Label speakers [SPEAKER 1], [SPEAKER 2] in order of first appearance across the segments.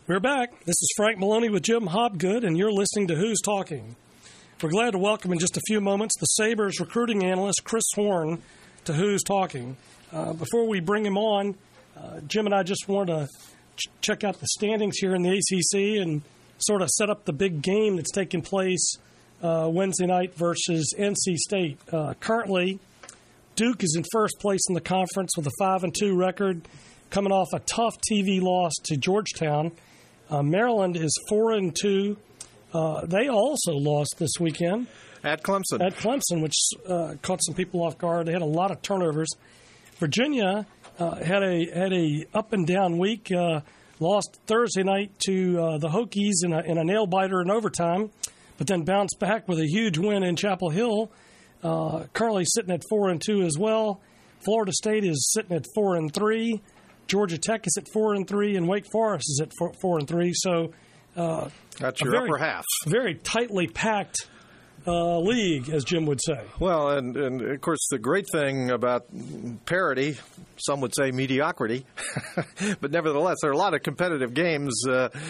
[SPEAKER 1] We're back. This is Frank Maloney with Jim Hobgood, and you're listening to Who's Talking. We're glad to welcome in just a few moments the Sabres recruiting analyst, Chris Horn, to Who's Talking. Before we bring him on, Jim and I just wanted to check out the standings here in the ACC and sort of set up the big game that's taking place Wednesday night versus NC State. Currently, Duke is in first place in the conference with a 5-2 record, coming off a tough TV loss to Georgetown. Maryland is 4-2. They also lost this weekend
[SPEAKER 2] at Clemson,
[SPEAKER 1] which caught some people off guard. They had a lot of turnovers. Virginia had a up and down week. Lost Thursday night to the Hokies in a nail biter in overtime, but then bounced back with a huge win in Chapel Hill. Currently sitting at 4-2 as well. Florida State is sitting at 4-3. Georgia Tech is at 4-3, and Wake Forest is at 4-3. So
[SPEAKER 2] that's your upper half.
[SPEAKER 1] Very tightly packed league, as Jim would say.
[SPEAKER 2] Well, and of course the great thing about parity, some would say mediocrity, but nevertheless there are a lot of competitive games.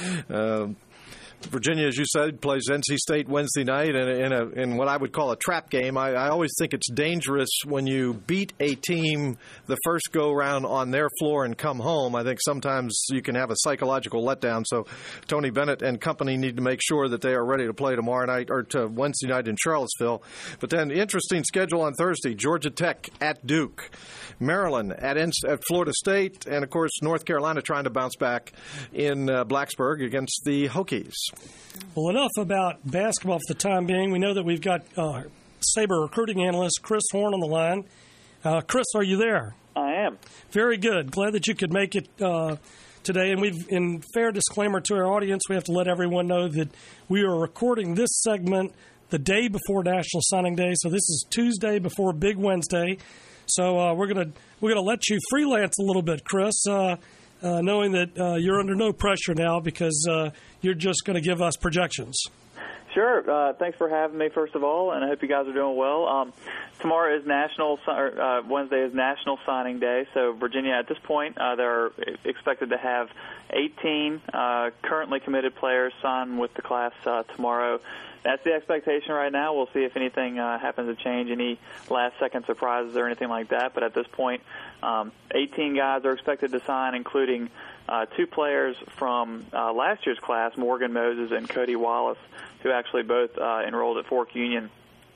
[SPEAKER 2] Virginia, as you said, plays NC State Wednesday night in what I would call a trap game. I always think it's dangerous when you beat a team the first go-round on their floor and come home. I think sometimes you can have a psychological letdown. So Tony Bennett and company need to make sure that they are ready to play tomorrow night or to Wednesday night in Charlottesville. But then the interesting schedule on Thursday, Georgia Tech at Duke, Maryland at Florida State, and, of course, North Carolina trying to bounce back in Blacksburg against the Hokies.
[SPEAKER 1] Well, enough about basketball for the time being. We know that we've got Sabre recruiting analyst Chris Horn on the line. Chris, are you there?
[SPEAKER 3] I am.
[SPEAKER 1] Very good. Glad that you could make it today. And in fair disclaimer to our audience, we have to let everyone know that we are recording this segment the day before National Signing Day. So this is Tuesday before Big Wednesday. So we're gonna let you freelance a little bit, Chris. Knowing that you're under no pressure now because you're just going to give us projections.
[SPEAKER 3] Sure. Thanks for having me, first of all, and I hope you guys are doing well. Tomorrow is Wednesday is National Signing Day, so Virginia at this point, they're expected to have 18 currently committed players sign with the class tomorrow. That's the expectation right now. We'll see if anything happens to change, any last-second surprises or anything like that. But at this point, 18 guys are expected to sign, including 2 players from last year's class, Morgan Moses and Cody Wallace, who actually both enrolled at Fork Union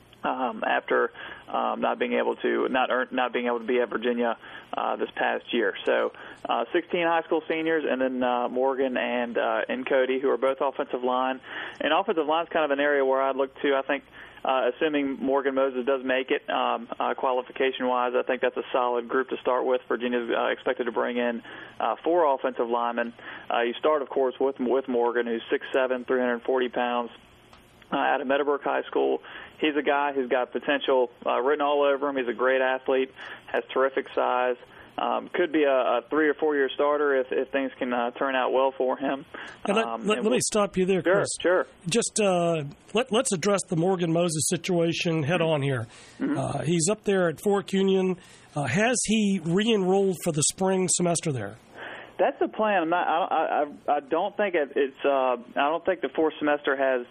[SPEAKER 3] after not being able to be at Virginia this past year. So 16 high school seniors, and then Morgan and Cody, who are both offensive line. And offensive line is kind of an area where I'd look to. I think, assuming Morgan Moses does make it qualification-wise, I think that's a solid group to start with. Virginia's expected to bring in 4 offensive linemen. You start, of course, with Morgan, who's 6'7", 340 pounds, out of Meadowbrook High School. He's a guy who's got potential written all over him. He's a great athlete, has terrific size. Could be a 3 or 4 year starter if things can turn out well for him.
[SPEAKER 1] Let me stop you there, Chris.
[SPEAKER 3] Sure.
[SPEAKER 1] Just let's address the Morgan Moses situation head on here. Mm-hmm. He's up there at Fork Union. Has he re-enrolled for the spring semester there?
[SPEAKER 3] That's the plan. I don't think it's. I don't think the fourth semester has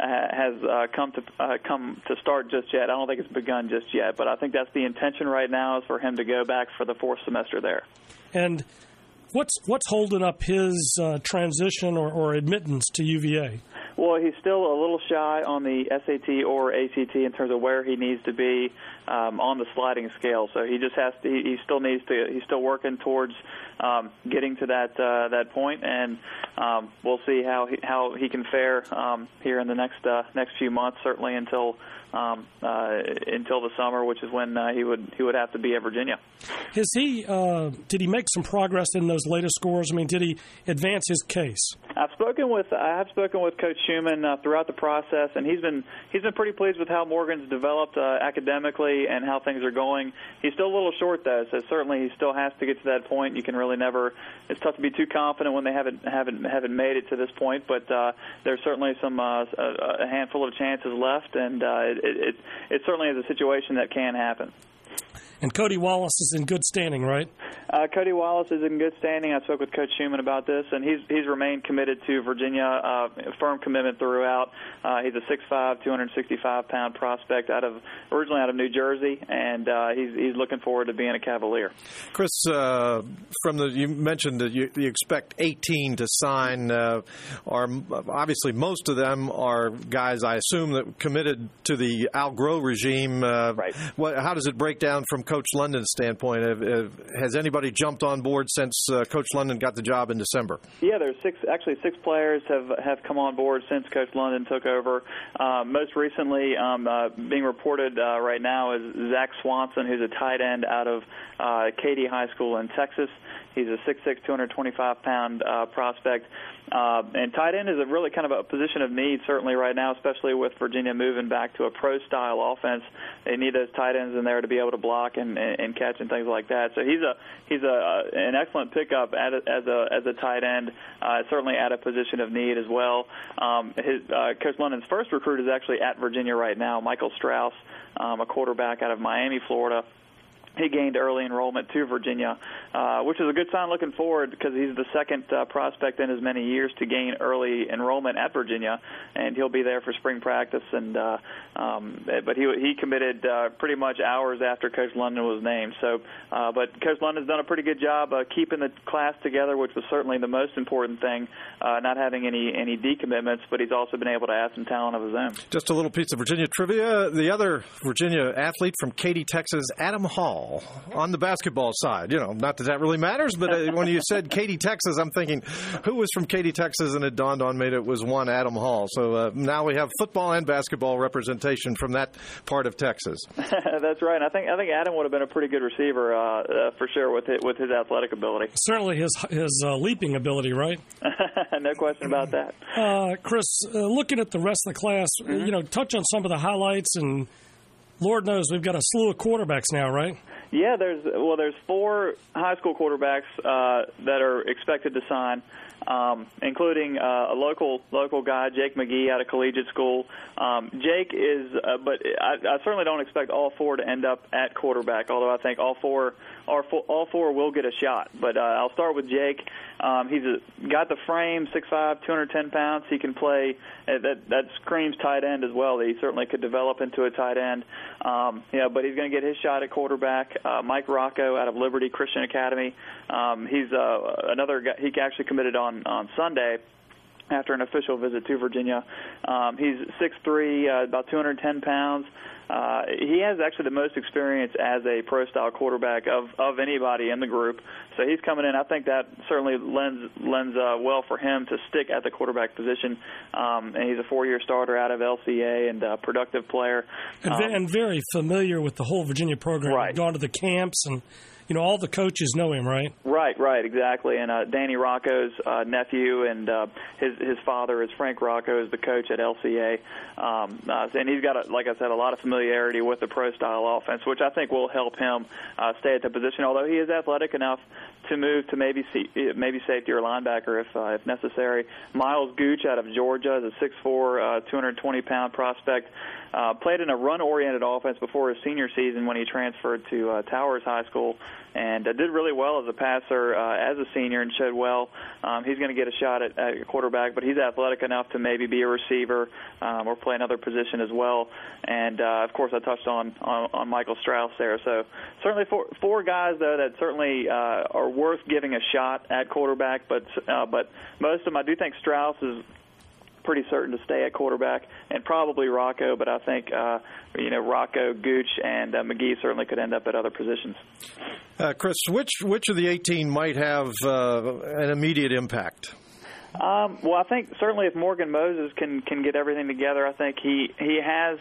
[SPEAKER 3] come to start just yet. I don't think it's begun just yet. But I think that's the intention right now, is for him to go back for the fourth semester there.
[SPEAKER 1] And what's holding up his transition or admittance to UVA?
[SPEAKER 3] Well, he's still a little shy on the SAT or ACT in terms of where he needs to be on the sliding scale. So he just has to. He still needs to. He's still working towards getting to that point, and we'll see how he can fare here in the next few months. Certainly until the summer, which is when he would have to be at Virginia.
[SPEAKER 1] Did he make some progress in those latest scores? I mean, did he advance his case? I have spoken
[SPEAKER 3] with Coach Schumann throughout the process, and he's been pretty pleased with how Morgan's developed academically and how things are going. He's still a little short though, so certainly he still has to get to that point. You can really never. It's tough to be too confident when they haven't made it to this point, but there's certainly a handful of chances left, and it certainly is a situation that can happen.
[SPEAKER 1] And Cody Wallace is in good standing, right?
[SPEAKER 3] Cody Wallace is in good standing. I spoke with Coach Schumann about this, and he's remained committed to Virginia, firm commitment throughout. He's a 6'5", 265-pound prospect originally out of New Jersey, and he's looking forward to being a Cavalier.
[SPEAKER 2] Chris, you mentioned that you expect 18 to sign. Obviously, most of them are guys, I assume, that committed to the Al Groh regime.
[SPEAKER 3] Right.
[SPEAKER 2] How does it break down from Coach London's standpoint? Has anybody jumped on board since Coach London got the job in December?
[SPEAKER 3] Yeah, there's six players have come on board since Coach London took over. Most recently, being reported right now is Zach Swanson, who's a tight end out of Katy High School in Texas. He's a 6'6", 225-pound prospect. And tight end is a really kind of a position of need, certainly right now, especially with Virginia moving back to a pro-style offense. They need those tight ends in there to be able to block and catch and things like that. So he's an excellent pickup as a tight end, certainly at a position of need as well. Coach London's first recruit is actually at Virginia right now, Michael Strauss, a quarterback out of Miami, Florida. He gained early enrollment to Virginia, which is a good sign looking forward because he's the second prospect in as many years to gain early enrollment at Virginia, and he'll be there for spring practice. But he committed pretty much hours after Coach London was named. But Coach London's done a pretty good job keeping the class together, which was certainly the most important thing, not having any decommitments, but he's also been able to add some talent of his own.
[SPEAKER 2] Just a little piece of Virginia trivia. The other Virginia athlete from Katy, Texas, Adam Hall, on the basketball side. Not that really matters, but when you said Katy, Texas, I'm thinking, who was from Katy, Texas? And it dawned on me that it was one Adam Hall. So now we have football and basketball representation from that part of Texas.
[SPEAKER 3] That's right. I think Adam would have been a pretty good receiver for sure with his athletic ability.
[SPEAKER 1] Certainly his leaping ability, right?
[SPEAKER 3] No question about that.
[SPEAKER 1] Chris, looking at the rest of the class, touch on some of the highlights, and Lord knows we've got a slew of quarterbacks now, right?
[SPEAKER 3] Yeah, there's 4 high school quarterbacks that are expected to sign, including a local guy, Jake McGee, out of collegiate school. Jake is, but I certainly don't expect all 4 to end up at quarterback. Although I think all four will get a shot. But I'll start with Jake. He's got the frame, 6'5", 210 pounds. He can play. That screams tight end as well. He certainly could develop into a tight end. But he's going to get his shot at quarterback. Mike Rocco out of Liberty Christian Academy. He's another guy. He actually committed on Sunday after an official visit to Virginia. He's 6'3", about 210 pounds. He has actually the most experience as a pro-style quarterback of anybody in the group. So he's coming in. I think that certainly lends well for him to stick at the quarterback position. And he's a 4-year starter out of LCA and a productive player.
[SPEAKER 1] And very familiar with the whole Virginia program.
[SPEAKER 3] Right.
[SPEAKER 1] Gone to the camps, and all the coaches know him, right?
[SPEAKER 3] Right, exactly. And Danny Rocco's nephew and his father is Frank Rocco, is the coach at LCA. And he's got, like I said, a lot of familiarity with the pro-style offense, which I think will help him stay at the position, although he is athletic enough to move to maybe safety or linebacker if necessary. Miles Gooch out of Georgia is a 6'4", 220-pound prospect. Played in a run-oriented offense before his senior season when he transferred to Towers High School, and did really well as a passer as a senior and showed well. He's going to get a shot at quarterback, but he's athletic enough to maybe be a receiver or play another position as well. And, of course, I touched on Michael Strauss there. So certainly four guys, though, that certainly are worth giving a shot at quarterback, but most of them, I do think Strauss is pretty certain to stay at quarterback, and probably Rocco, but I think Rocco, Gooch, and McGee certainly could end up at other positions.
[SPEAKER 2] Chris, which of the 18 might have an immediate impact?
[SPEAKER 3] Well, I think certainly if Morgan Moses can get everything together, I think he has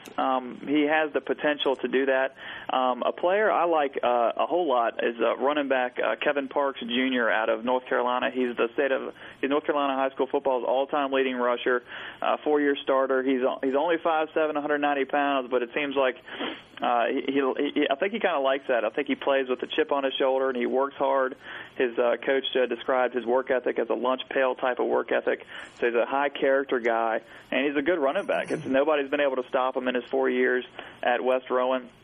[SPEAKER 3] the potential to do that. A player I like a whole lot is running back Kevin Parks Jr. out of North Carolina. He's North Carolina high school football's all-time leading rusher, 4-year starter. He's only 5'7", 190 pounds, but it seems like I think he kind of likes that. I think he plays with a chip on his shoulder and he works hard. His coach described his work ethic as a lunch pail type of work ethic. So he's a high character guy, and he's a good running back. Nobody's been able to stop him in his 4 years at West Rowan.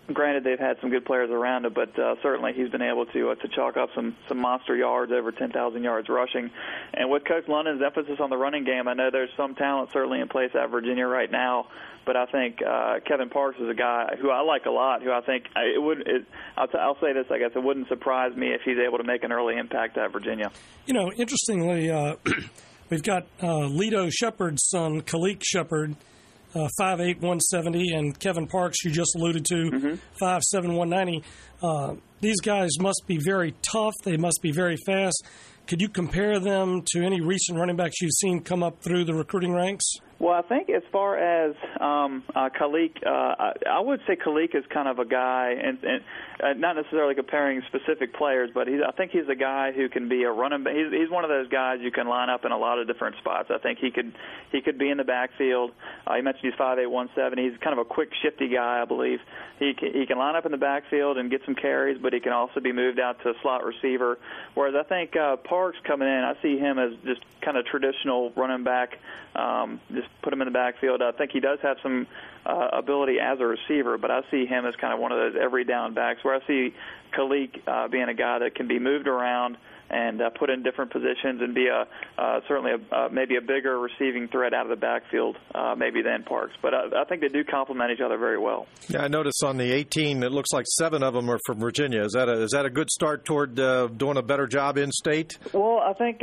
[SPEAKER 3] Granted, they've had some good players around him, but certainly he's been able to chalk up some monster yards, over 10,000 yards rushing. And with Coach London's emphasis on the running game, I know there's some talent certainly in place at Virginia right now, but I think Kevin Parks is a guy who I like a lot, who I think I'll say this, I guess, it wouldn't surprise me if he's able to make an early impact at Virginia.
[SPEAKER 1] Interestingly, we've got Lito Shepard's son, Kalik Shepard, 5'8", 170, and Kevin Parks, you just alluded to, 5'7", 190. These guys must be very tough. They must be very fast. Could you compare them to any recent running backs you've seen come up through the recruiting ranks?
[SPEAKER 3] Well, I think as far as Kalik, I would say Kalik is kind of a guy, and not necessarily comparing specific players, but I think he's a guy who can be a running back. He's one of those guys you can line up in a lot of different spots. I think he could be in the backfield. You mentioned he's 5'8", 170. He's kind of a quick, shifty guy, I believe. He can line up in the backfield and get some carries, but he can also be moved out to slot receiver. Whereas I think Parks coming in, I see him as just kind of traditional running back, just put him in the backfield. I think he does have some ability as a receiver, but I see him as kind of one of those every down backs, where I see Kalik being a guy that can be moved around and put in different positions and be certainly maybe a bigger receiving threat out of the backfield maybe than Parks. But I think they do complement each other very well.
[SPEAKER 2] Yeah, I noticed on the 18, it looks like 7 of them are from Virginia. Is that a good start toward doing a better job in state?
[SPEAKER 3] Well, I think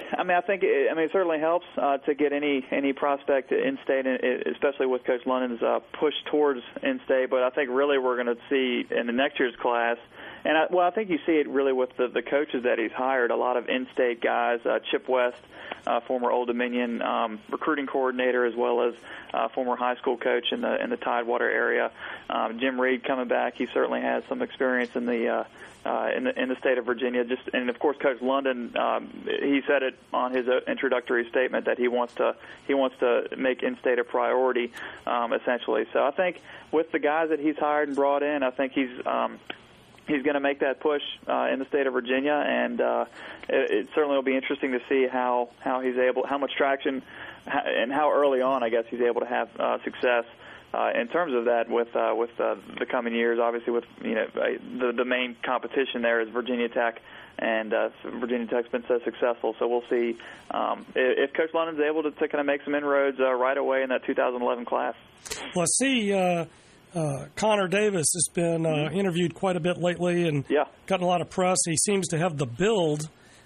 [SPEAKER 3] it certainly helps to get any prospect in state, especially with Coach London's push towards in state. But I think really we're going to see in the next year's class. And I think you see it really with the coaches that he's hired. A lot of in-state guys. Chip West, former Old Dominion recruiting coordinator, as well as former high school coach in the Tidewater area. Jim Reed coming back. He certainly has some experience in the state of Virginia. And of course, Coach London, he said it on his introductory statement that he wants to make in-state a priority, essentially. So I think with the guys that he's hired and brought in, I think he's going to make that push in the state of Virginia, and it certainly will be interesting to see how much traction, and how early on, I guess, he's able to have success in terms of that with the coming years. Obviously, with the main competition there is Virginia Tech, and Virginia Tech's been so successful. So we'll see if Coach London's able to kind of make some inroads right away in that 2011 class.
[SPEAKER 1] Well, I see. Connor Davis has been interviewed quite a bit lately and gotten a lot of press. He seems to have the build.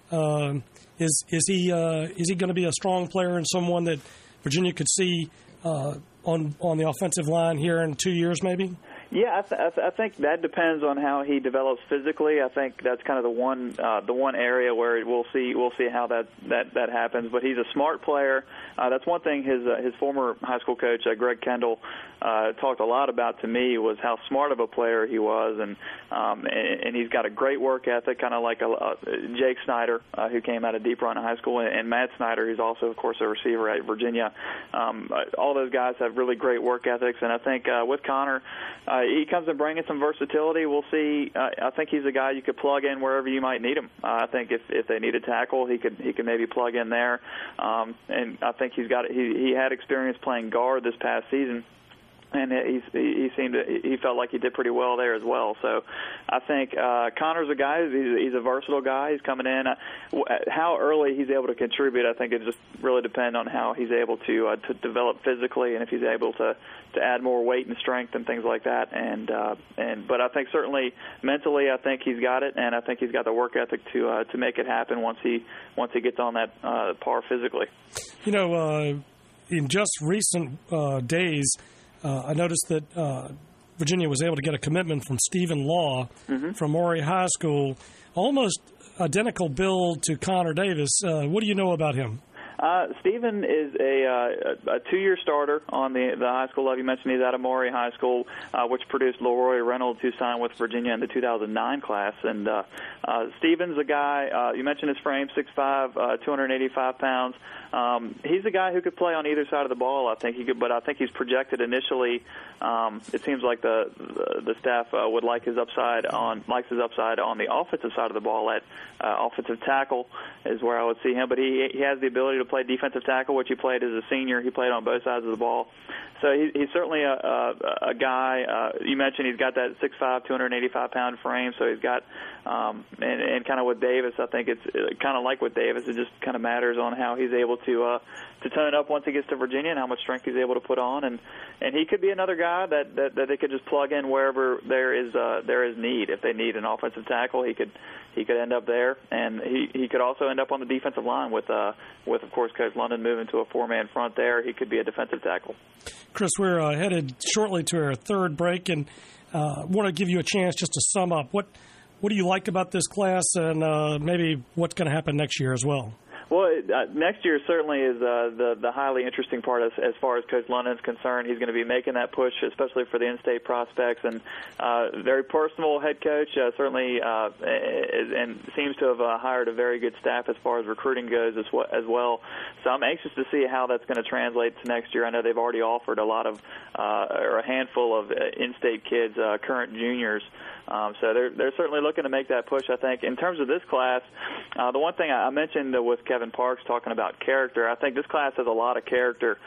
[SPEAKER 1] Is he going to be a strong player and someone that Virginia could see on the offensive line here in 2 years, maybe?
[SPEAKER 3] Yeah, I think that depends on how he develops physically. I think that's kind of the one area where we'll see how that happens. But he's a smart player. That's one thing his former high school coach Greg Kendall talked a lot about to me, was how smart of a player he was, and he's got a great work ethic, kind of like Jake Snyder, who came out of Deep Run High School, and Matt Snyder, who's also, of course, a receiver at Virginia. All those guys have really great work ethics, and I think with Connor, he comes in bringing some versatility. We'll see. I think he's a guy you could plug in wherever you might need him. I think if they need a tackle, he could maybe plug in there. And I think he had experience playing guard this past season, and he felt like he did pretty well there as well. So I think Connor's a guy. He's a versatile guy. He's coming in. How early he's able to contribute, I think it just really depends on how he's able to develop physically, and if he's able to add more weight and strength and things like that. But I think certainly mentally, I think he's got it, and I think he's got the work ethic to make it happen once he gets on that par physically. In just recent days, I noticed that Virginia was able to get a commitment from Stephen Law from Maury High School, almost identical build to Connor Davis. What do you know about him? Stephen is a 2-year starter on the high school level. You mentioned he's out of Maury High School, which produced Leroy Reynolds, who signed with Virginia in the 2009 class. And Stephen's a guy, you mentioned his frame, 6'5", 285 pounds. He's a guy who could play on either side of the ball. I think he could, but I think he's projected initially. It seems like the staff would likes his upside on the offensive side of the ball at offensive tackle is where I would see him. But he has the ability to play defensive tackle, which he played as a senior. He played on both sides of the ball. So he's certainly a guy. You mentioned he's got that 6'5", 285-pound frame. So he's got, and kind of with Davis, I think it's kind of like with Davis. It just kind of matters on how he's able to tone it up once he gets to Virginia and how much strength he's able to put on. And he could be another guy that they could just plug in wherever there is need. If they need an offensive tackle, he could end up there, and he could also end up on the defensive line with of course Coach London moving to a 4-man front there. He could be a defensive tackle.
[SPEAKER 1] Chris, we're headed shortly to our third break, and want to give you a chance just to sum up what do you like about this class, and maybe what's going to happen next year as well.
[SPEAKER 3] Well, next year certainly is the highly interesting part as far as Coach London's concerned. He's going to be making that push, especially for the in-state prospects, and very personal head coach, certainly, and seems to have hired a very good staff as far as recruiting goes as well. So I'm anxious to see how that's going to translate to next year. I know they've already offered a lot of, or a handful of in-state kids, current juniors. So they're certainly looking to make that push, I think. In terms of this class, the one thing I mentioned with Kevin Parks talking about character, I think this class has a lot of character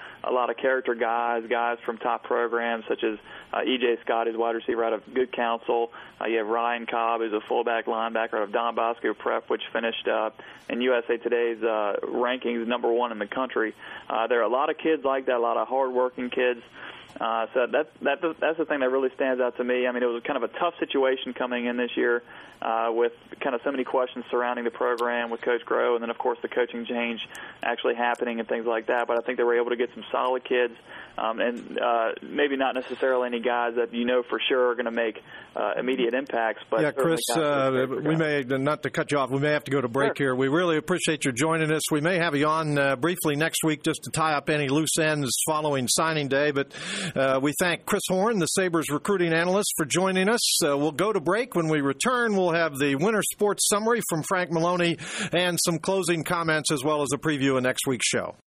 [SPEAKER 3] guys from top programs such as E.J. Scott, who's wide receiver out of Good Counsel. You have Ryan Cobb, who's a fullback linebacker out of Don Bosco Prep, which finished in USA Today's rankings #1 in the country. There are a lot of kids like that, a lot of hard-working kids. So that's the thing that really stands out to me. I mean, it was kind of a tough situation coming in this year with kind of so many questions surrounding the program with Coach Groh, and then, of course, the coaching change actually happening and things like that. But I think they were able to get some solid kids, and maybe not necessarily any guys that you know for sure are going to make immediate impacts. But
[SPEAKER 2] yeah, Chris, we may, not to cut you off, we may have to go to break here. We really appreciate your joining us. We may have you on briefly next week just to tie up any loose ends following signing day, but we thank Chris Horn, the Sabres recruiting analyst, for joining us. We'll go to break. When we return, we'll have the winter sports summary from Frank Maloney and some closing comments as well as a preview of next week's show.